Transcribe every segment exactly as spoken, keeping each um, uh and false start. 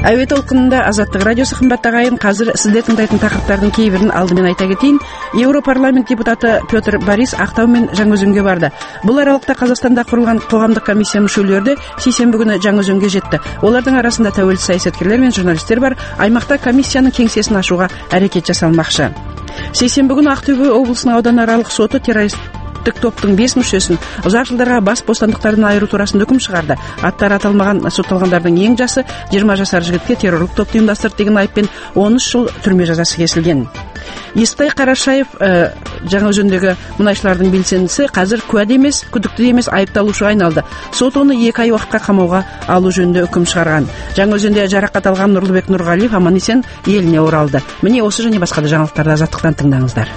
Әуе толқынында Азаттық радиосы. Қымбатты ағайын, қазір сіздер тыңдайтын тақырыптардың кейбірін алдымен айта кетейін. Еуропарламент депутаты Петр Борис Ақтау мен Жаңаөзенге барды. Бұл аралықта Қазақстанда құрылған қоғамдық комиссия мүшелері сейсенбі күні Жаңаөзенге жетті. Олардың арасында тәуелсіз саясаткерлер мен журналистер бар. Аймақта комиссияның кеңсесін ашуға әрекет жасалмақшы. Сейсенбі күні Ақтөбе облысының ауданаралық соты террорист топтың бес мүшесін ұзақ жылдарға бас бостандықтарынан айыру турасында үкім шығарды. Аттары аталмаған сотталғандардың ең жасы жиырма жасар жігітке террорлық топты ұйымдастырды деген айыппен он үш жыл түрме жазасы кесілген. Естай Қарашаев ә, Жаңаөзендегі мұнайшылардың белсендісі қазір куәде емес, күдікті емес айыпталушыға айналды. Сот оны екі ай уақытқа қамауға алу жөнінде үкім шығарған. Жаңаөзенде жарақат алған Нұрлыбек Нұрғалиев аман-есен еліне оралды. Міне осы және басқа да жаңалықтарды Азаттықтан тыңдаңыздар.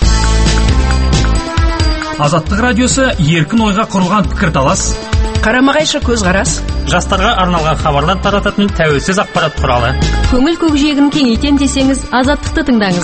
Азаттық радиосы еркін ойға құрылған пікірталас, қарама-қайшы көзқарас, жастарға арналған хабарлар тарататын тәуелсіз ақпарат құралы. Көңіл көкжиегін кеңейтем десеңіз, Азаттықты тыңдаңыз.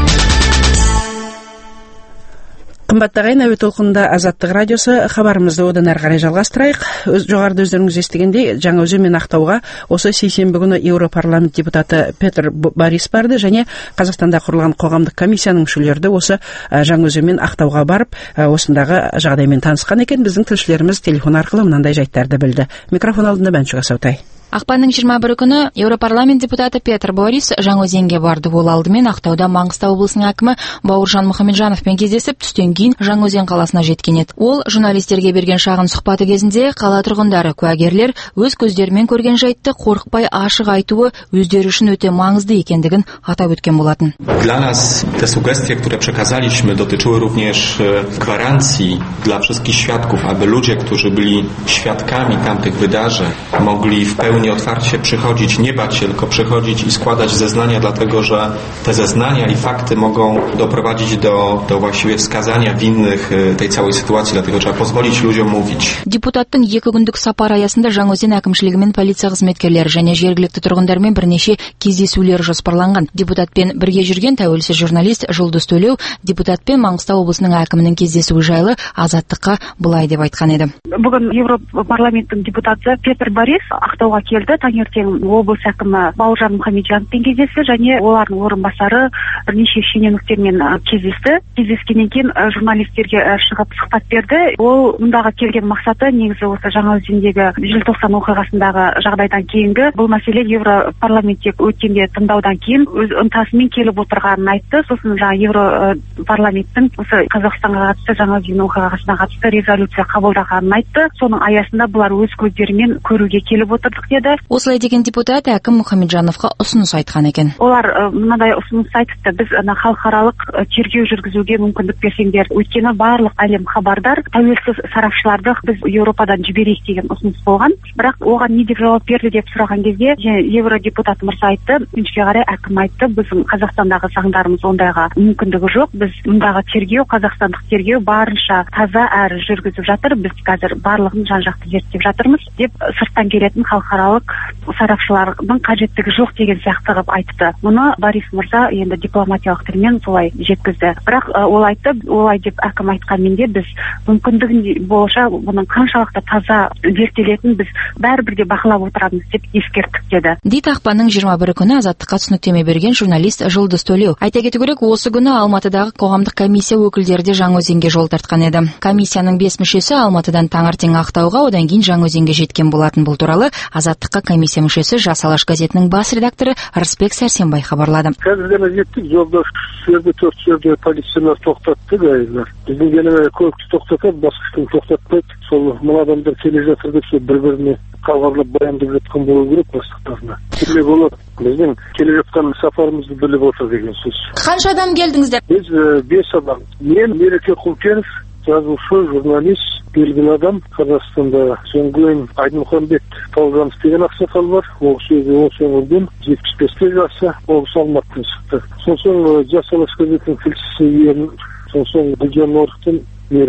Қымбатты ағайын, әуе толқынында Азаттық радиосы. Хабарымызды одан әрі қарай жалғастырайық. Өз жоғарыда өздеріңіз естігендей, Жаңаөзен мен Ақтауға осы сейсенбі күні Еуропарламент депутаты Петр Борис барды және Қазақстанда құрылған қоғамдық комиссияның мүшелері осы Жаңаөзен мен Ақтауға барып, осындағы жағдаймен танысқан екен. Біздің тілшілеріміз телефон арқылы мынандай жайттарды білді. Микрофон алдында Бәншуға Саутай. Ақпанның жиырма бірі күні Еуропарламент депутаты Петр Борис Жаңаөзенге барды. Ол алдымен Ақтауда Маңғыстау облысының әкімі Бауыржан Мұхамеджановпен кездесіп, түстен кейін Жаңаөзен қаласына жеткен еді. Ол журналистерге берген шағын сұхбаты кезінде қала тұрғындары, куәгерлер өз көздерімен көрген жайтты қорықпай ашық айтуы өздері үшін өте маңызды екендігін атап өткен болатын. Dla nas te sugestie, które przekazaliśmy, dotyczyły również gwarancji dla wszystkich świadków, aby ludzie, którzy byli świadkami tamtych wydarzeń, mogli w pełni otwarcie przychodzić, nie bać się, tylko przychodzić i składać zeznania, dlatego że te zeznania i fakty mogą doprowadzić do, do właściwie wskazania winnych tej całej sytuacji, dlatego trzeba pozwolić ludziom mówić. Депутаттың екі күндік сапар аясында Жаңаөзен әкімшілігі мен полиция қызметкерлері және жергілікті тұрғындармен бірнеше кездесулер жоспарланған. Депутатпен бірге жүрген тәуелсіз журналист Жұлдыз Төлеу депутатпен Маңғыстау облысының әкімінің кездесуі жайлы Азаттыққа былай деп айтқан еді. Бүгін Еуропарламенттің депутаты Петр Борис Ақтауға келді. Таңертең облыс әкімі Бауыржан Мұхамеджановпен кездесті және олардың орынбасары бірнеше шенеуніктермен кездесті. Кездескеннен кейін журналистерге шығып сұхбат берді. Ол мұндағы келген мақсаты негізі осы Жаңаөзендегі желтоқсан оқиғасындағы жағдайдан кейінгі бұл мәселе Еуропарламентте өткенде тыңдаудан кейін өз ынтасымен келіп отырғанын айтты. Сосын жаңа Еуропарламенттің осы Қазақстанға қатысты Жаңаөзен оқиғасына қатысты резолюция қабылдағанын айтты. Соның аясында бұлар өз көздерімен көруге келіп отырдық деді. Осылай деген депутат әкім Мұхамеджановқа ұсыныс айтқан екен. Олар мынадай ұсыныс айтыпты. Біз ана халықаралық тергеу жүргізуге мүмкіндік берсеңдер, өйткені барлық әлем хабардар, тәуелсіз сарапшыларды біз Еуропадан жіберейік деген ұсыныс болған. Бірақ оған не деп жауап берді деп сұраған кезде, евродепутат мырза айтты, өкінішке қарай әкім айтты, біздің Қазақстандағы заңдарымыз ондайға мүмкіндігі жоқ. Біз мұндағы тергеу, қазақстандық тергеу барынша таза әрі жүргізіп жатыр. Біз қазір барлығын жан-жақты зерттеп жатырмыз деп сырттан келетін халықаралық сарапшылардың қажеттігі жоқ деген сияқты қылып айтты. Мұны Борис мырза енді дипломатиялық тілмен солай жеткізді. Бірақ ол айтты, олай деп әкім айтқанмен де біз мүмкіндігін болша бұның қаншалықты таза зерттелетінін біз бәрібір де бақылап отырамыз деп ескерттік деді. Дейді ақпанның жиырма бірі күні Азаттыққа түсініктеме берген журналист Жұлдыз Төлеу. Айта кету керек, осы күні Алматыдағы қоғамдық комиссия өкілдері де Жаңаөзенге жол тартқан еді. Комиссияның бес мүшесі Алматыдан таңертең Ақтауға, одан кейін Жаңаөзенге жеткен болатын. Бұл туралы Азаттыққа комиссия мүшесі Жас Алаш газетінің бас редакторы Рысбек Сәрсенбай хабарлады. Қазір ғана жеттік, жолда жерде төрт жерде полициялар тоқтатты гайыздар. Біздің еліне көлікті тоқтатады, басқасын тоқтатпайды. Сол мына адамдар келе жатыр деп бір-біріне қалғарлап баяндап жатқан болу керек бастықтарына. Келе болады. Біздің келе жатқан сапарымызды біліп отыр деген сөз. Қанша адам келдіңіздер? Біз бес адам. Мен Мереке Құлкенов, жазушы, журналист, белгілі адам. Қазақстанда Сөңгүен Айдмұхамбет Талжанов деген ақсақал бар. Ол сөзі осы өңірден жетпіс бесте жасы, ол Алматыдан шықты. Сосын Жас Алаш газетінің тілшісі Ерін, сосын Гүлжан Орықтың Мирас.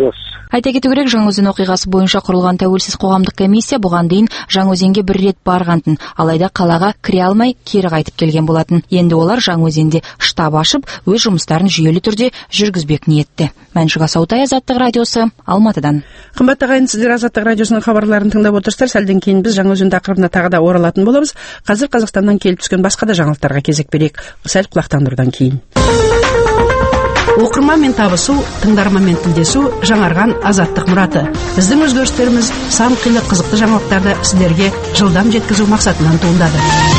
Айта кету керек, Жаңаөзен окуйгасы боюнча курулган тәуелсиз коомдук комиссия буган дейин Жаңаөзенге бир рет баргантын, алайда калаага кире алмай кери кайтып келген болатын. Энди олар Жаңаөзенде штаб ашып, өз жумуштарын жүйөлүү түрдө жүргүзбек ниетте. Маншуга Саутай, Азаттык радиосу, Алматыдан. Кымбаттуу агайын, сиздер Азаттык радиосунун кабарларын тыңдап отурсуздар. Салден кийин биз Жаңаөзен тақырыбына тагы да оралатын болобуз. Казыр Казакстандан келип түскөн башка да жаңылыктарга кезек берейик. Сәл кулактандыруудан кийин. Окурман мен табышуу, тыңдарман мен тилдешүү жаңарган азаттык мураты. Биздин өзгөрүштөрүбүз сан кыйлы кызыктуу жаңылыктарды сиздерге жылдам жеткизүү максатынан туындады.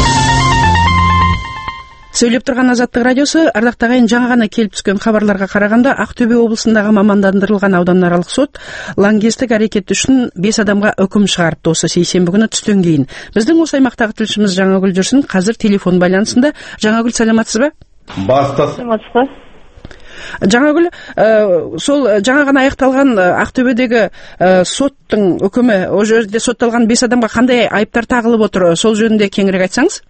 Сөйлөп турган Азаттык радиосу, ардактуу агайын, жаңа гана келип түскөн кабарларга караганда Ак Төбө облусундагы мамандандырылган аудан аралык сот лаңкестик аракет үчүн беш адамга өкүм чыгарыпты осы сейшемби күнү түстөн кийин. Биздин осы аймактагы тилчимиз Жаңагүл Жүрсүн казыр телефон байланысында. Жаңагүл, саламатсызбы? Бастас. Саламатсызбы? Жаңагүл, сол жаңа гана аякталган Ак Төбөдөгү соттун өкүмү, о жерде сотталган беш адамга кандай айыптар тагылып отур? Сол жөнүндө кеңирээк айтсаңыз?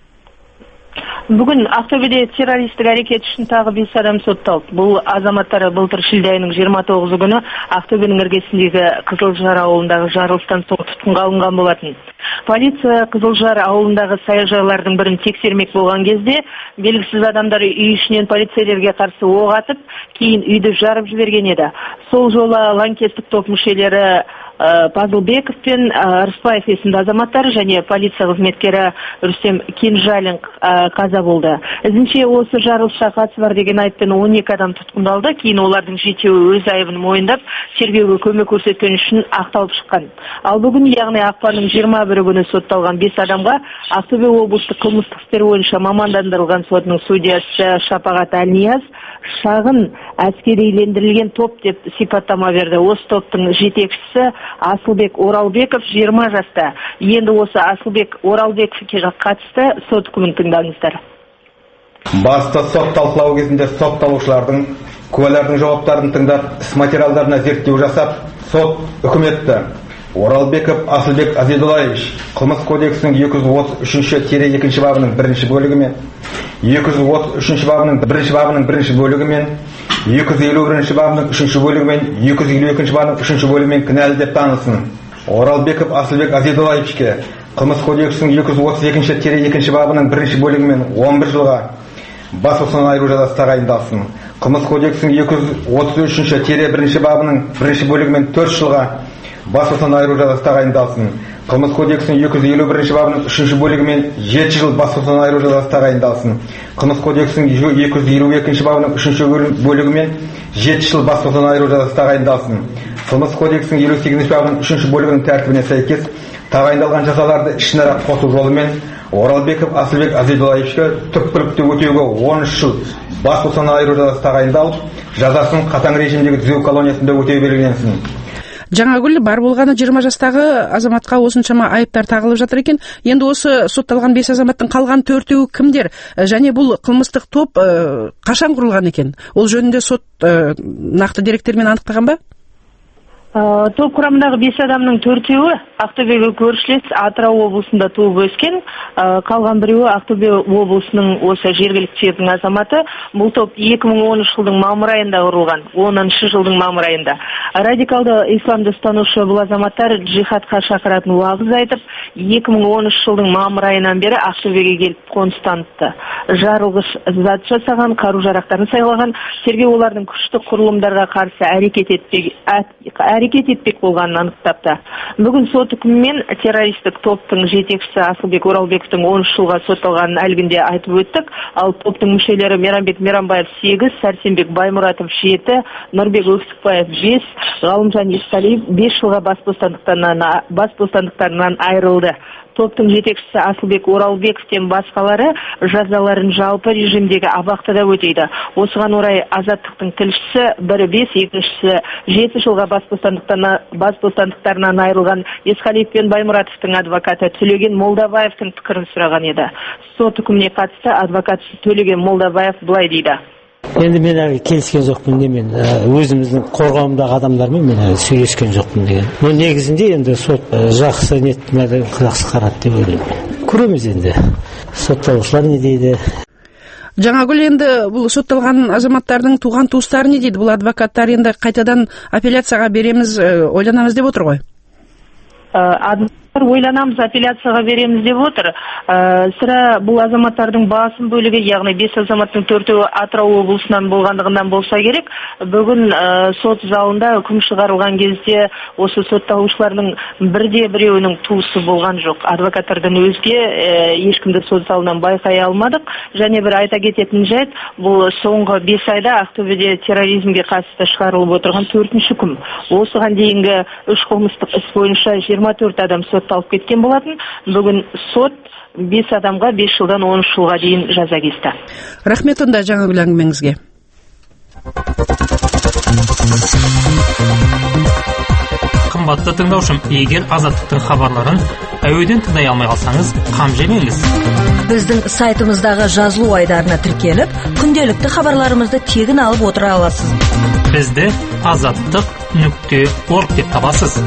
Бүгін Ақтөбеде террористік әрекет үшін тағы бес адам сотталды. Бұл азаматтары былтыр шілде айының жиырма тоғызы күні Ақтөбенің іргесіндегі Қызылжар ауылындағы жарылыстан соң тұтқынға алынған болатын. Полиция Қызылжар ауылындағы саяжайлардың бірін тексермек болған кезде белгісіз адамдар үй ішінен полицейлерге қарсы оқ атып, кейін үйді жарып жіберген еді. Сол жолы лаңкестік топ мүшелері Пазылбеков пен Рыспаев есімді азаматтар және полиция қызметкері Рүстем Кенжалин қаза болды. Ізінше осы жарылысқа қатысы бар деген айыппен он екі адам тұтқындалды. Кейін олардың жетеуі өз айыбын мойындап, тергеуге көмек көрсеткені үшін ақталып шыққан. Ал бүгін, яғни ақпанның жиырма бірі күні сотталған бес адамға Ақтөбе облыстық қылмыстық істер бойынша мамандандырылған сотының судьясы Шапағат Әлнияз шағын әскерилендірілген топ деп сипаттама берді. Осы топтың жетекшісі Асылбек Оралбеков жиырма жаста. Енді осы Асылбек Оралбековке қатысты сот үкімін тыңдаңыздар. Басты сот талқылау кезінде сотталушылардың куәлердің жауаптарын тыңдап, іс материалдарына зерттеу жасап, сот үкім етті. Оралбеков Асылбек Азидуллаевич Қылмыс кодексінің екі жүз отыз үшінші тире екінші бабының бірінші бөлігімен, екі жүз отыз үшінші бабының бірінші бабының бірінші бөлігімен, екі жүз елу бірінші бабының үшінші бөлігімен, екі жүз елу екінші бабының үшінші бөлігімен кінәлі деп танылсын. Оралбеков Асылбек Азидуллаевичке Қылмыс кодексінің екі жүз отыз екінші тире екінші бабының бірінші бөлігімен он бір жылға бас бостандығынан айыру жазасы тағайындалсын. Қылмыс кодексінің екі жүз отыз үшінші тире бірінші бабының бірінші бөлігімен төрт жылға бас бостандығынан айыру жазасы тағайындалсын. Қылмыс кодексінің екі жүз елу бірінші бабының үшінші бөлігімен жеті жыл бас бостандығынан айыру жазасы тағайындалсын. Қылмыс кодексінің екі жүз елу екінші бабының үшінші бөлігімен жеті жыл бас бостандығынан айыру жазасы тағайындалсын. Қылмыс кодексінің елу сегізінші бабының үшінші бөлігінің тәртібіне сәйкес тағайындалған жазаларды ішінара қосу жолымен Оралбеков Асылбек Азидуллаевичке түпкілікті өтеуге он үш жыл бас бостандығынан айыру жазасы тағайындалып, жазасын қатаң режимдегі түзеу колониясында өтеу белгіленсін. Жаңагүл, бар болғаны жиырма жастағы азаматқа осыншама айыптар тағылып жатыр екен. Енді осы сотталған бес азаматтың қалған төртеуі кімдер? Және бұл қылмыстық топ қашан құрылған екен? Ол жөнінде сот нақты деректермен анықтаған ба? Топ құрамындағы бес адамның төртеуі Ақтөбеге көршілес Атырау облысында туып өскен, қалған біреуі Ақтөбе облысының осы жергілікті жердің азаматы. Бұл топ екі мың оныншы жылдың мамыр айында құрылған, оныншы жылдың мамыр айында. Радикалды исламды ұстанушы бұл азаматтар джихадқа шақыратын уағыз айтып, екі мың оныншы жылдың мамыр айынан бері Ақтөбеге келіп қоныстаныпты. Жарылғыш зат жасаған, қару-жарақтарын сайлаған, тергеу олардың күшті құрылымдарға қарсы әрекет етпек әрекет етпек болғанын анықтапты. Бүгін сот үкімімен террористік топтың жетекшісі Асылбек Оралбековтың он үш жылға сотталғанын әлгінде айтып өттік. Ал топтың мүшелері Мейрамбек Мейрамбаев сегіз, Сәрсенбек Баймұратов жеті, Нұрбек Өксікбаев бес, Ғалымжан Есқалиев бес жылға бас бостандықтарынан айырылды. Топтың жетекшісі Асылбек Оралбековтен басқалары жазаларын жалпы режимдегі абақтыда өтейді. Осыған орай Азаттықтың тілшісі бірі бес, екіншісі жеті жылға бас бостандықтарынан айырылған Есқалиев пен Баймұратовтың адвокаты Төлеген Молдабаевтың пікірін сұраған еді. Сот үкіміне қатысты адвокат Төлеген Молдабаев былай дейді. Енді мен әлі келіскен жоқпын де, мен өзіміздің қорғауымдағы адамдармен мен әлі сөйлескен жоқпын деген. Но негізінде енді сот жақсы ниетпен жақсы қарады деп ойлаймын. Көреміз енді сотталушылар не дейді. Жаңагүл, енді бұл сотталған азаматтардың туған туыстары не дейді? Бұл адвокаттар енді қайтадан апелляцияға береміз, ойланамыз деп отыр ғой. Ойланамыз, апелляцияға береміз деп отыр. Сірә бұл азаматтардың басым бөлігі, яғни бес азаматтың төртеуі Атырау облысынан болғандығынан болса керек. Бүгін сот залында үкім шығарылған кезде осы сотталушылардың бірде біреуінің туысы болған жоқ. Адвокаттардан өзге ешкімді сот залынан байқай алмадық. Және бір айта кететін жайт, бұл соңғы бес айда Ақтөбеде терроризмге қатысты шығарылып отырған төртінші үкім. Осыған дейінгі үш қылмыстық іс бойынша жиырма төрт адам сотталып кеткен болатын. Бүгін сот бес адамға бес жылдан он үш жылға дейін жаза кесті. Рахмет онда Жаңагүл әңгімеңізге. Қымбатты тыңдаушым, егер Азаттықтың хабарларын әуеден тыңдай алмай қалсаңыз, қам жемеңіз. Біздің сайтымыздағы жазылу айдарына тіркеліп, күнделікті хабарларымызды тегін алып отыра аласыз. Бізді азаттық нүкте орг деп табасыз.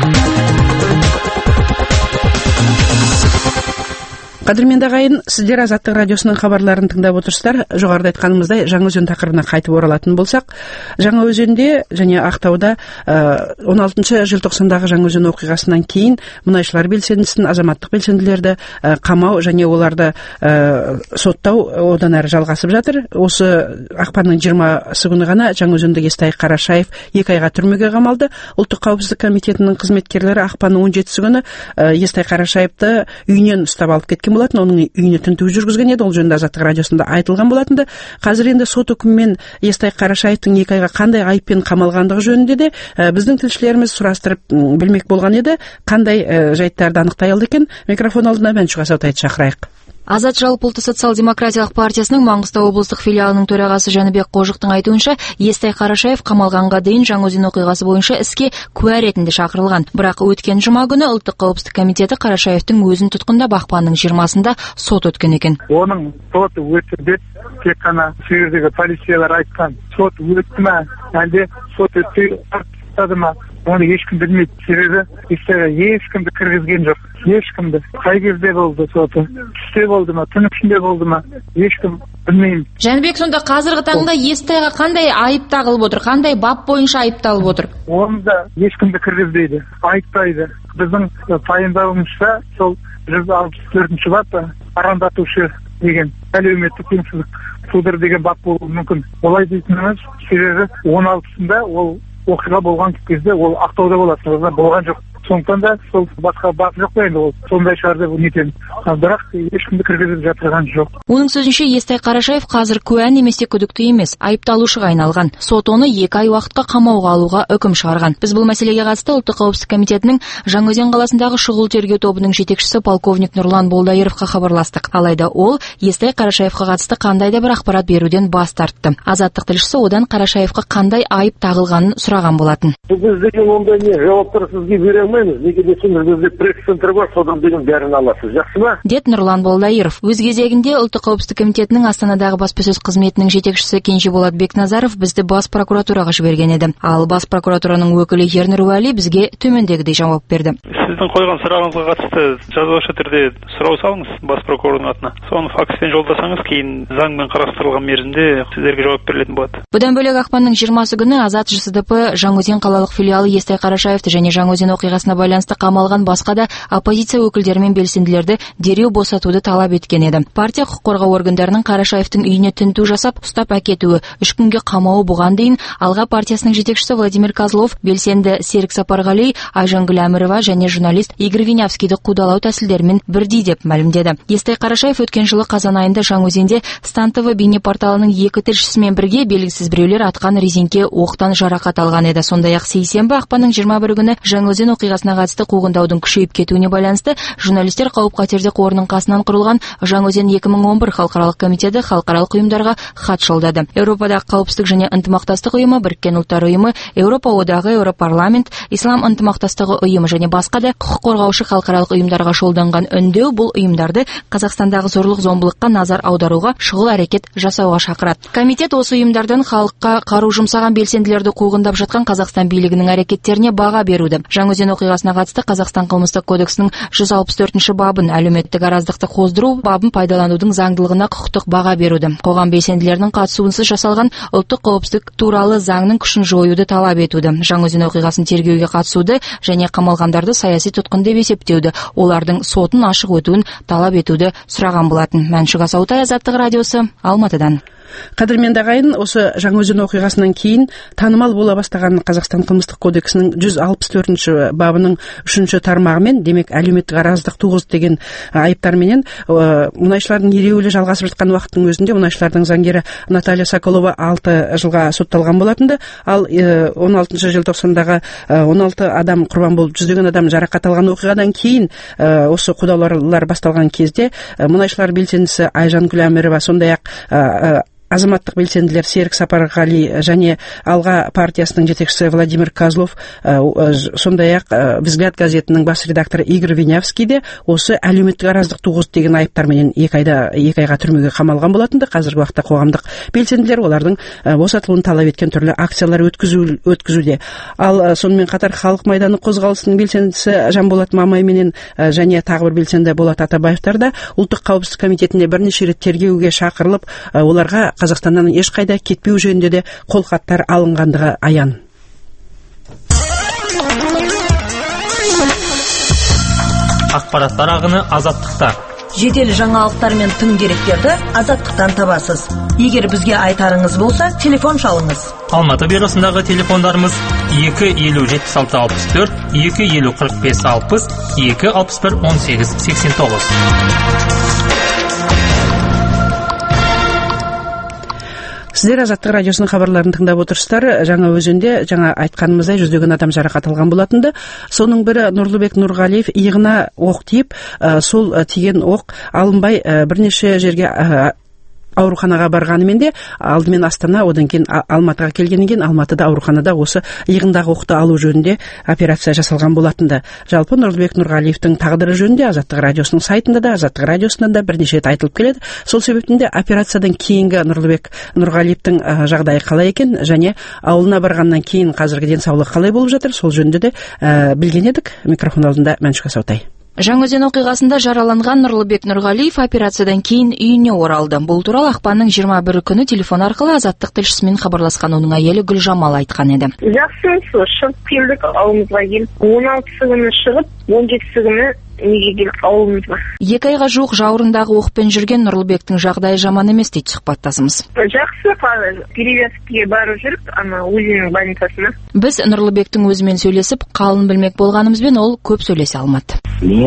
Қадірменді ағайын, сіздер Азаттық радиосының хабарларын тыңдап отырсыздар. Жоғарыда айтқанымыздай, Жаңаөзен тақырыбына қайтып оралатын болсақ, Жаңаөзенде және Ақтауда он алтыншы желтоқсандағы Жаңаөзен оқиғасынан кейін мұнайшылар белсендісін, азаматтық белсенділерді қамау және оларды соттау одан әрі жалғасып жатыр. Осы ақпанның жиырмасы күні ғана Жаңаөзендегі Естай Қарашаев екі айға түрмеге қамалды. Ұлттық қауіпсіздік комитетінің қызметкерлері ақпанның он жетісі күні Естай Қарашаевты үйінен ұстап алып кеткен болатын, оның үйіне тінту жүргізген еді. Ол жөнінде Азаттық радиосында айтылған болатынды. Қазір енді сот үкімімен Естай Қарашаевтың екі айға қандай айыппен қамалғандығы жөнінде де біздің тілшілеріміз сұрастырып білмек болған еді. Қандай жайттарды анықтай алды екен? Микрофон алдына Мәншүк Асаутайды шақырайық. Азат жалпыұлттық социал-демократиялық партиясының Маңғыстау облыстық филиалының төрағасы Жәнібек Қожықтың айтуынша, Естай Қарашаев қамалғанға дейін Жаңаөзен оқиғасы бойынша іске куә ретінде шақырылған. Бірақ өткен жұма күні ұлттық қауіпсіздік комитеті Қарашаевтың өзін тұтқындап ақпанның жиырмасында сот өткен екен. Оның соты өтті деп тек қана жердегі полициялар айтқан. Сот өтті ме, әлде сот өтпей тастады ма? Оны ешкім білмейді. Себебі істері ешкімді кіргізген жоқ. Ешкімді. Қай кезде болды соты? Түсте болды ма? Түн ішінде болды ма? Ешкім білмеймін. Жәнібек, сонда қазіргі таңда Естайға қандай айып тағылып отыр? Қандай бап бойынша айыпталып отыр? Оны да ешкімді кіргізбейді, айыптайды. Біздің пайымдауымызша сол жүз алпыс төртінші бап арандатушы деген әлеуметтік теңсіздік тудыру деген бап болуы мүмкін. Олай дейтініміз себебі он алтысында ол оқиға болған кезде ол Ақтауда болатын, болған жоқ. Сондықтан да сол басқа бап жоқ па енді, ол сондай шығар деп нетемін. Бірақ ешкімді кіргізіп жатырған жоқ. Оның сөзінше, Естай Қарашаев қазір куә немесе күдікті емес, айыпталушыға айналған. Сот оны екі ай уақытқа қамауға алуға үкім шығарған. Біз бұл мәселеге қатысты ұлттық қауіпсіздік комитетінің Жаңаөзен қаласындағы шұғыл тергеу тобының жетекшісі полковник Нұрлан Болдайыровқа хабарластық. Алайда ол Естай Қарашаевқа қатысты қандай да бір ақпарат беруден бас тартты. Азаттық тілшісі одан Қарашаевқа қандай айып тағылғанын сұраған болатын. Біз деген ондай не жауаптар сізге бере алмаймыз. Неге десеңіз, бізде пресс-центр бар, содан деген бәрін аласыз. Жақсы ма? Деді Нұрлан Болдайыров. Өз кезегінде ұлттық қауіпсіздік комитетінің Астанадағы баспасөз қызметінің жетекшісі Кенжеболат Бекназаров бізді бас прокуратураға жіберген еді. Ал бас прокуратураның өкілі Ернұр Уәли бізге төмендегідей жауап берді. Сіздің қойған сұрағыңызға қатысты жазбаша түрде сұрау салыңыз бас прокурордың атына. Соны факспен жолдасаңыз, кейін заңмен қарастырылған мерзімде сіздерге жауап берілетін болады. Бұдан бөлек ақпанның жиырмасы күні Азат ЖСДП Жаңаөзен қалалық филиалы Естай Қарашаевты және Жаңаөзен оқиғасына байланысты қамалған басқа да оппозиция өкілдері мен белсенділерді дереу босатуды талап еткен еді. Партия құқық қорғау органдарының Қарашаевтың үйіне тінту жасап, ұстап әкетуі, үш күнге қамауы бұған дейін Алға партиясының жетекшісі Владимир Козлов, белсенді Серік Сапарғали, Айжангүл Әмірова және журналист Игорь Винявскийді қудалау тәсілдерімен бірдей деп мәлімдеді. Естай Қарашаев өткен жылы қазан айында Жаңаөзенде Стан-ТВ бейнепорталының екі тілшісімен бірге белгісіз біреулер атқан резеңке оқтан жарақат алған еді. Сондай-ақ сейсенбі ақпанның жиырма бірі күні Жаңаөзен оқиғасына қатысты қуғындаудың күшейіп кетуіне байланысты журналистер қауіп-қатерде қорының қасынан құрылған Жаңаөзен екі мың он бір халықаралық комитеті халықаралық ұйымдарға хат жолдады. Еуропадағы қауіпсіздік және ынтымақтастық ұйымы, Біріккен ұлттар ұйымы, Еуропа одағы, Еуропарламент, Ислам ынтымақтастығы ұйымы және басқа да құқық қорғаушы халықаралық ұйымдарға жолданған үндеу бұл ұйымдарды Қазақстандағы зорлық-зомбылыққа назар аударуға шұғыл әрекет жасауға шақырады. Комитет осы ұйымдардан халыққа қару жұмсаған белсенділерді қуғындап жатқан Қазақстан билігінің әрекеттеріне баға беруді, Жаңаөзен оқиғасы окугасына катысты Казакстан кылмыштык кодексинин жүз алпыс төртүнчү бабын алюметтик араздыкты коздуруу бабын пайдалануудун заңдылыгына кукуктук бага берүүдө когам белсендилеринин катышуусунсуз жасалган улуттук коопсуздук тууралуу заңдын күчүн жоюуду талап этүүдө. Жаңы Өзен окуясын тергөөгө катышууду және камалгандарды саясий туткун деп эсептөөдө, олардын сотун ашык өтүүн талап этүүдө сураган болотун. Маншук Асаутай, Азаттык радиосу, Алматыдан. Кадырменди агайын, осы Жаңы Өзен окуйгасынан кийин таанымал бола баштаган Казакстан кылмыштык кодексинин жүз алпыс төртүнчү бабынын үчүнчү тармагы менен, демек алюметтик араздык тугуз деген айыптар менен мунайчылардын иреүлү жалгасып жаткан убакыттын өзүндө мунайчылардын заңгери Наталья Соколова алты жылга сотталган болотунду. Ал он алтынчы желтоқсандагы он алты адам курбан болуп, жүздөгөн адам жаракат алган окуядан кийин осы кудалаулар башталган кезде мунайчылар белсендиси Айжан Гүләмирова, сондай-ак азаматтык белсендилер Серик Сапаргали және Алга партиясынын жетекчиси Владимир Козлов, сондай-ак Взгляд газетинин бас редактору Игорь Винявский де осы алюметтик араздык тугуз деген айыптар менен эки айда эки айга түрмөгө камалган болотунду. Азыркы убакта коомдук белсендилер олардын босотулуун талап эткен түрлүү акциялар өткүзүү өткүзүүдө. Ал сонун катар Халык майданы козголусунун белсендиси Жанболот Мамай менен және тагы бир белсенди Болот Атабаевтар да улуттук каопсуздук комитетине бир нече ирет тергөөгө чакырылып, оларга Казакстандан эч кайда кетпөө жөнүндө де кол каттар алынгандыгы аян. Акпараттар агыны Азаттыкта. Жедел жаңалыктар мен тың деректерди Азаттыктан табасыз. Егер бизге айтарыңыз болса, телефон шалыңыз. Алматы бюросундагы телефондарыбыз эки элүү жетимиш алты алпыс төрт, эки элүү кырк беш алпыс, эки алпыс бир он сегиз сексен тогуз. Сиздер Азаттык радиосунун кабарларын тыңдап отурсуздар. Жаңа Өзөндө жаңа айтканымыздай жүздөгөн адам жаракат алган болотунду. Сонун бири Нурлубек Нургалиев ийгина ок тийип, сол тийген ок алынбай бир нече жерге ауруханага барганы менде алдымен Астана, одан кийин Алматыга келгенден кийин Алматыда ауруханада осы ийгиндагы окту алуу жөнүндө операция жасалган болотунду. Жалпы Нурлубек Нургалиевдин тагдыры жөнүндө Азаттык радиосунун сайтында да, Азаттык радиосунда да бир нече айтылып келет. Сол себептен де операциядан кийинги Нурлубек Нургалиевдин жагдайы калай экен және ауылына баргандан кийин азыркы ден соолугу калай болуп жатыр, сол жөнүндө да билген едик. Микрофон алдында Маншук Асаутай. Жаңы Өзен окуйгасында жараланган Нурлубек Нургалиев операциядан кийин үйүнө оралды. Бул тууралуу акпандын жыйырма бiri күнү телефон аркылуу Азаттык тилчиси менен кабарласкан анын айели Гүлжамал айткан эди. Жакшы, чыгып келдик, ауылыбызга келип, он алтысы күнү чыгып, он жетиси күнү неге келип ауылыбызга. Эки айга жуук жауырындагы окпен жүрген Нурлубектин жагдайы жаман эмес дейт суhбаттасыбыз. Жакшы, перевязкаге барып жүрүп, ана Узин больницасына. Биз Нурлубектин өзү менен сөйлесип, калын билмек болгонубузбен ол көп сөйлесе алмады.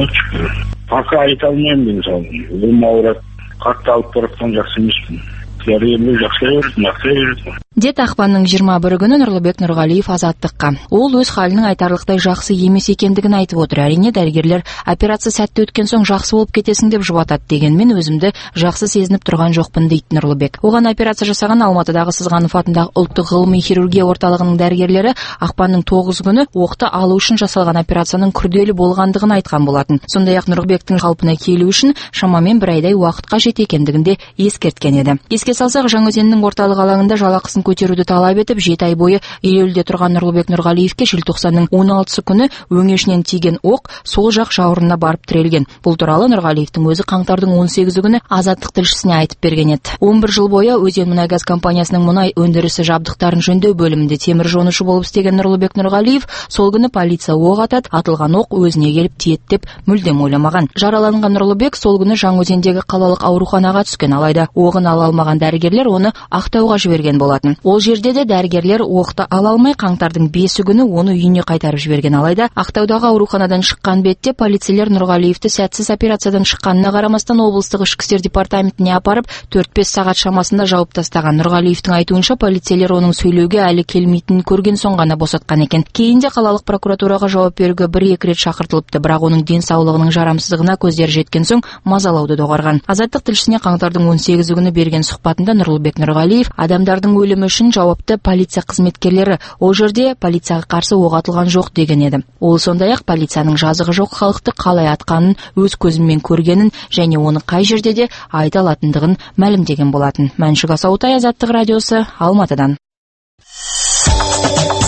Пока айта алмаймын, мисалы. Бул аурат катты алып бараткан жакшы эмесмин. Дәрігерлер жақсы берді, жақсы берді. Дет ақпанның жиырма бірі күні Нурлубек Нургалиев Азаттыққа. Ол өз халінің айтарлықтай жақсы емес екендігін айтып отыр. Әрине дәрігерлер операция сәтті өткен соң жақсы болып кетесің деп жұбатады дегенмен өзімді жақсы сезініп тұрған жоқпын дейді Нурлубек. Оған операция жасаған Алматыдағы Сызғанов атындағы ұлттық ғылыми хирургия орталығының дәрігерлері ақпанның тоғыз күні оқты алу үшін жасалған операцияның күрделі болғандығын айтқан болатын. Сондай-ақ Нурлубектің қалпына келу үшін шамамен бір айдай уақыт қажет екендігін де ескерткен еді. Еске салсақ, Жаңаөзеннің орталық алаңында жалақысын көтеруді талап етіп, жеті ай бойы елеулде тұрған Нурлубек Нургалиевке желтоқсанның он алтысы күні өңешінен тиген оқ сол жақ жауырынына барып тірелген. Бұл туралы Нургалиевтің өзі қаңтардың он сегізі күні Азаттық тілшісіне айтып берген еді. он бір жыл бойы Өзенмұнайгаз компаниясының мұнай өндірісі жабдықтарын жөндеу бөлімінде темір жонушы болып істеген Нурлубек Нургалиев сол күні полиция оқ атады, атылған оқ өзіне келіп тиеді деп мүлдем ойламаған. Жараланған Нурлубек сол күні Жаңаөзендегі қалалық ауруханаға түскен, алайда оғын ала алмаған дәрігерлер оны Ақтауға жіберген болатын. Ол жерде де дәрігерлер оқты ала алмай қаңтардың бесі күні оны үйіне қайтарып жіберген, алайда Ақтаудағы ауруханадан шыққан бетте полицейлер Нургалиевті сәтсіз операциядан шыққанына қарамастан облыстық ішкі істер департаментіне апарып төрт бес сағат шамасында жауып тастаған. Нургалиевтің айтуынша полицейлер оның сөйлеуге әлі келмейтінін көрген соң ғана босатқан екен. Кейінде қалалық прокуратураға жауап беруге бір-екі рет шақыртылыпты, бірақ оның денсаулығының жарамсыздығына көздері жеткен соң мазалауды доғарған. Азаттық тілшісіне қаңтардың он сегізі күні берген сұхбатында Нурлубек Нургалиев адамдардың өлімі үшін жауапты полиция қызметкерлері, ол жерде полицияға қарсы оқ атылған жоқ деген еді. Ол сондай-ақ полицияның жазығы жоқ халықты қалай атқанын өз көзімен көргенін және оны қай жерде де айта алатындығын мәлімдеген болатын. Маншук Асаутай, Азаттық радиосы, Алматыдан.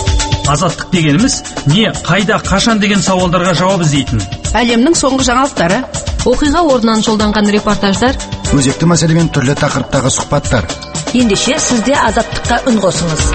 Азаттық дегеніміз не, қайда, қашан деген сауалдарға жауап іздейтін. Әлемнің соңғы жаңалықтары, оқиға орнынан жолданған репортаждар, өзекті мәселемен түрлі тақырыптағы сұхбаттар. Ендеше сізде азаттыққа үн қосыңыз.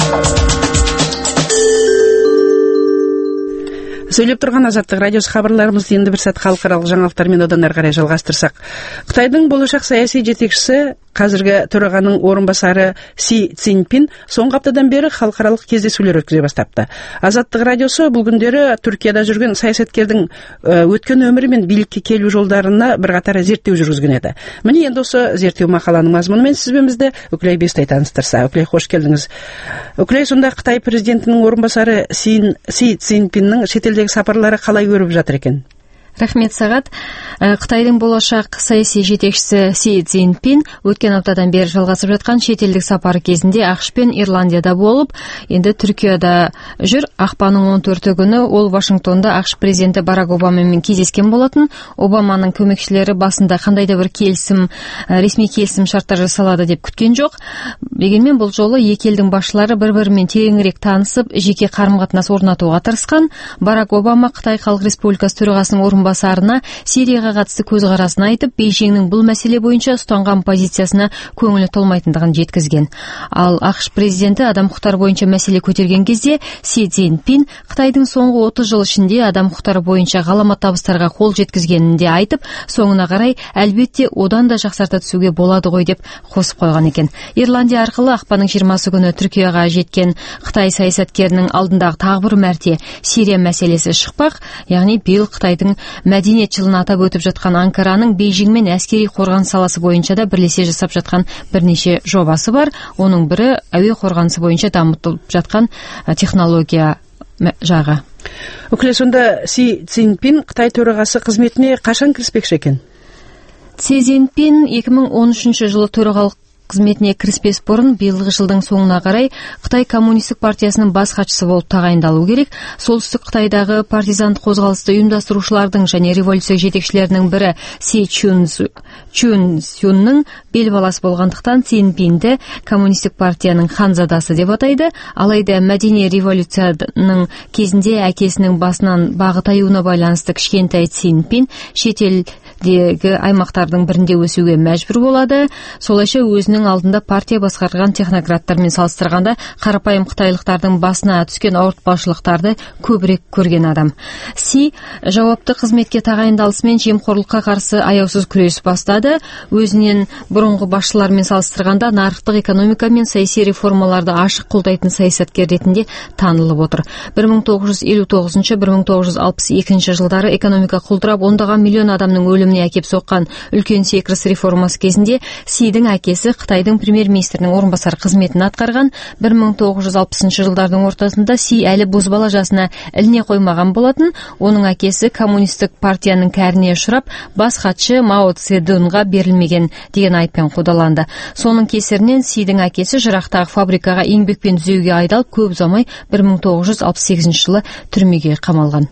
Сөйлеп тұрған Азаттық радиосы хабарларымызды енді бір сәт халықаралық жаңалықтармен одан әрі қарай жалғастырсақ. Қытайдың болашақ саяси жетекшісі, қазіргі төрағаның орынбасары Си Цзиньпин соңғы аптадан бері халықаралық кездесулер өткізе бастапты. Азаттық радиосы бұл күндері Түркияда жүрген саясаткердің өткен өмірі мен билікке келу жолдарына бірқатар зерттеу жүргізген еді. Міне енді осы зерттеу мақаланың мазмұнымен сізбен Үкілай Бестай таныстырса. Үкілай, қош келдіңіз. Үкілай, сонда Қытай президентінің орынбасары Си Цзиньпиннің шетелдегі сапарлары қалай өріп жатыр екен? Рахмет сағат. Қытайдың болашақ саяси жетекшісі Си Цзиньпин өткен аптадан бері жалғасып жатқан шетелдік сапары кезінде ақш пен Ирландияда болып, енді Түркияда жүр. Ақпанның он төрті күні ол Вашингтонда ақш президенті Барак Обамамен кездескен болатын. Обаманың көмекшілері басында қандай да бір келісім, ресми келісім шарттар жасалады деп күткен жоқ. Дегенмен бұл жолы екі елдің басшылары бір-бірімен тереңірек танысып, жеке қарым-қатынас орнатуға тырысқан. Барак Обама Қытай Халық Республикасы төрағасының басарына Сирияға қатысты көзқарасын айтып, Бейжіңнің бұл мәселе бойынша ұстанған позициясына көңілі толмайтындығын жеткізген. Ал ақш президенті адам құқықтары бойынша мәселе көтерген кезде Си Цзиньпин Қытайдың соңғы отыз жыл ішінде адам құқықтары бойынша ғаламат табыстарға қол жеткізгенін де айтып, соңына қарай әлбетте одан да жақсарта түсуге болады ғой деп қосып қойған екен. Ирландия арқылы ақпанның жиырмасы күні Түркияға жеткен Қытай саясаткерінің алдындағы тағы бір мәрте Сирия мәселесі шықпақ, яғни биыл Қытайдың мәдениет жылын атап өтіп жатқан Анкараның Бейжіңмен әскери қорғаныс саласы бойынша да бірлесе жасап жатқан бірнеше жобасы бар. Оның бірі әуе қорғанысы бойынша дамытылып жатқан технология жағы. Өкілі, сонда Си Цзиньпин Қытай төрағасы қызметіне қашан кіріспекші екен? Си Цзиньпин екі мың он үшінші жылы төрағалық қызметіне кіріспес бұрын биылғы жылдың соңына қарай Қытай коммунистік партиясының бас хатшысы болып тағайындалу керек. Солтүстік Қытайдағы партизан қозғалысты ұйымдастырушылардың және революция жетекшілерінің бірі Си Чжунның бел баласы болғандықтан Цзиньпинді коммунистік партияның ханзадасы деп атайды. Алайда мәдени революцияның кезінде әкесінің басынан бағы таюына байланысты кішкентай Цзиньпин шетел аймақтардың бірінде өсуге мәжбүр болады. Солайша өзінің алдында партия басқарған технократтармен салыстырғанда қарапайым қытайлықтардың басына түскен ауыртпашылықтарды көбірек көрген адам. Си жауапты қызметке тағайындалысымен жемқорлыққа қарсы аяусыз күрес бастады. Өзінен бұрынғы басшылармен салыстырғанда нарықтық экономика мен саяси реформаларды ашық қолдайтын саясаткер ретінде танылып отыр. бір мың тоғыз жүз елу тоғызыншы - бір мың тоғыз жүз алпыс екінші жылдары экономика құлдырап, ондаған миллион адамның өліміне әкеп соққан үлкен секіріс реформасы кезінде Сидің әкесі Қытайдың премьер-министрінің орынбасары қызметін атқарған. бір мың тоғыз жүз алпысыншы жылдардың ортасында Си әлі бозбала жасына іліне қоймаған болатын. Оның әкесі коммунистік партияның кәріне ұшырап, бас хатшы Мао Цзедунға берілмеген деген айыппен қудаланды. Соның кесірінен Сидің әкесі жырақтағы фабрикаға еңбекпен түзеуге айдалып, көп ұзамай бір мың тоғыз жүз алпыс сегізінші жылы түрмеге қамалған.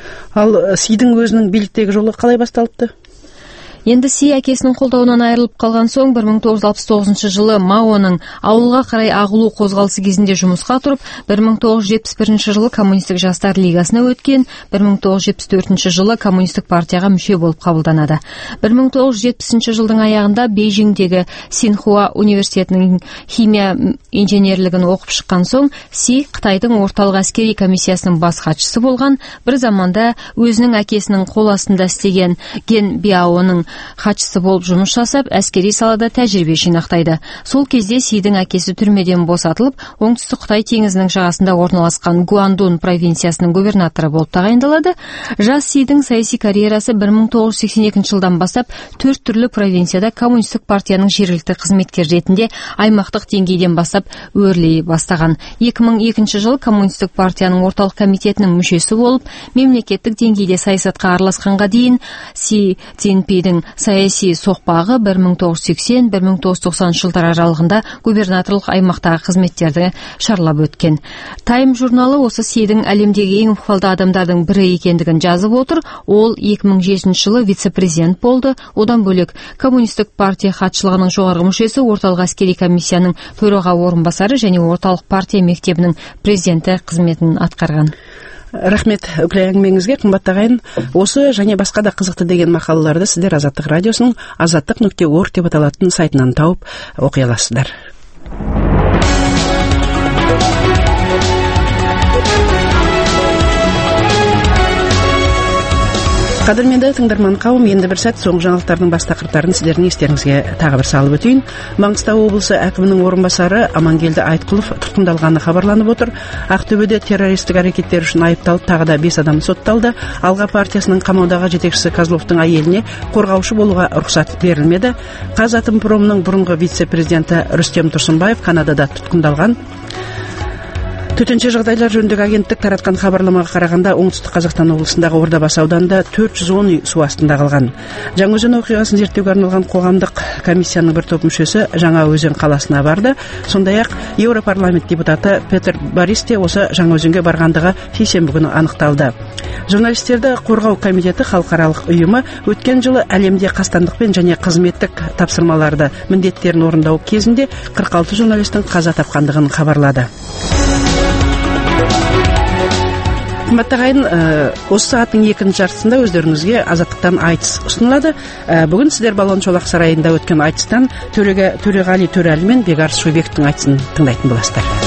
Ал Сидің өзінің биліктегі жолы қалай басталыпты? Енді Си әкесінің қолдауынан айырылып қалған соң бір мың тоғыз жүз алпыс тоғызыншы жылы Маоның ауылға қарай ағылу қозғалысы кезінде жұмысқа тұрып, бір мың тоғыз жүз жетпіс бірінші жылы коммунистік жастар лигасына өткен, бір мың тоғыз жүз жетпіс төртінші жылы коммунистік партияға мүше болып қабылданады. бір мың тоғыз жүз жетпісінші жылдың аяғында Бейжіңдегі Синхуа университетінің химия инженерлігін оқып шыққан соң, Си Қытайдың орталық әскери комиссиясының бас хатшысы болған. Бір заманда өзінің әкесінің қол астында істеген Ген Биаоның хатшысы болып жұмыс жасап, әскери салада тәжірибе жинақтайды. Сол кезде Сидің әкесі түрмеден босатылып, оңтүстік Қытай теңізінің жағасында орналасқан Гуандун провинциясының губернаторы болып тағайындалады. Жас Сидің саяси карьерасы бір мың тоғыз жүз сексен екінші жылдан бастап төрт түрлі провинцияда коммунистік партияның жергілікті қызметкер ретінде аймақтық деңгейден бастап өрлей бастаған. екі мың екінші жылы коммунистік партияның орталық комитетінің мүшесі болып, мемлекеттік деңгейде саясатқа араласқанға дейін Си Цзиньпиннің президенттің саяси соқпағы бір мың тоғыз жүз сексен бір мың тоғыз жүз тоқсаныншы жылдар аралығында губернаторлық аймақтағы қызметтерді шарлап өткен. Time журналы осы Сидің әлемдегі ең ықпалды адамдардың бірі екендігін жазып отыр. Ол екі мың жетінші жылы вице-президент болды. Одан бөлек коммунистік партия хатшылығының жоғарғы мүшесі, орталық әскери комиссияның төраға орынбасары және орталық партия мектебінің президенті қызметін атқарған. Рахмет үкілі әңгімеңізге, қымбатты ағайын. Осы және басқа да қызықты деген мақалаларды сіздер Азаттық радиосының азаттық нүкте орг деп аталатын сайтынан тауып оқи аласыздар. Қадірменді тыңдарман қауым, енді бір сәт соңғы жаңалықтардың бас тақырыптарын сіздердің естеріңізге тағы бір салып өтейін. Маңғыстау облысы әкімінің орынбасары Амангелді Айтқұлов тұтқындалғаны хабарланып отыр. Ақтөбеде террористік әрекеттер үшін айыпталып тағы да бес адам сотталды. Алға партиясының қамаудағы жетекшісі Козловтың әйеліне қорғаушы болуға рұқсат берілмеді. Қазатомпромның бұрынғы вице-президенті Рүстем Тұрсынбаев Канадада тұтқындалған. Төтенше жағдайлар жөніндегі агенттік таратқан хабарламаға қарағанда оңтүстік Қазақстан облысындағы Ордабасы ауданында төрт жүз он үй су астында қалған. Жаңаөзен оқиғасын зерттеуге арналған қоғамдық комиссияның бір топ мүшесі Жаңаөзен қаласына барды. Сондай-ақ Еуропарламент депутаты Петер Борис те осы Жаңаөзенге барғандығы сейсенбі күні анықталды. Журналистерді қорғау комитеті халықаралық ұйымы өткен жылы әлемде қастандықпен және қызметтік тапсырмаларды міндеттерін орындау кезінде қырық алты журналистің қаза тапқандығын хабарлады. Қымбатты ағайын, осы сағаттың екінші жартысында өздеріңізге азаттықтан айтыс ұсынылады. Бүгін сіздер Балуан Шолақ сарайында өткен айтыстан Төреғали Төреәлі мен Бекарыс Шойбековтың айтысын тыңдайтын боласыздар.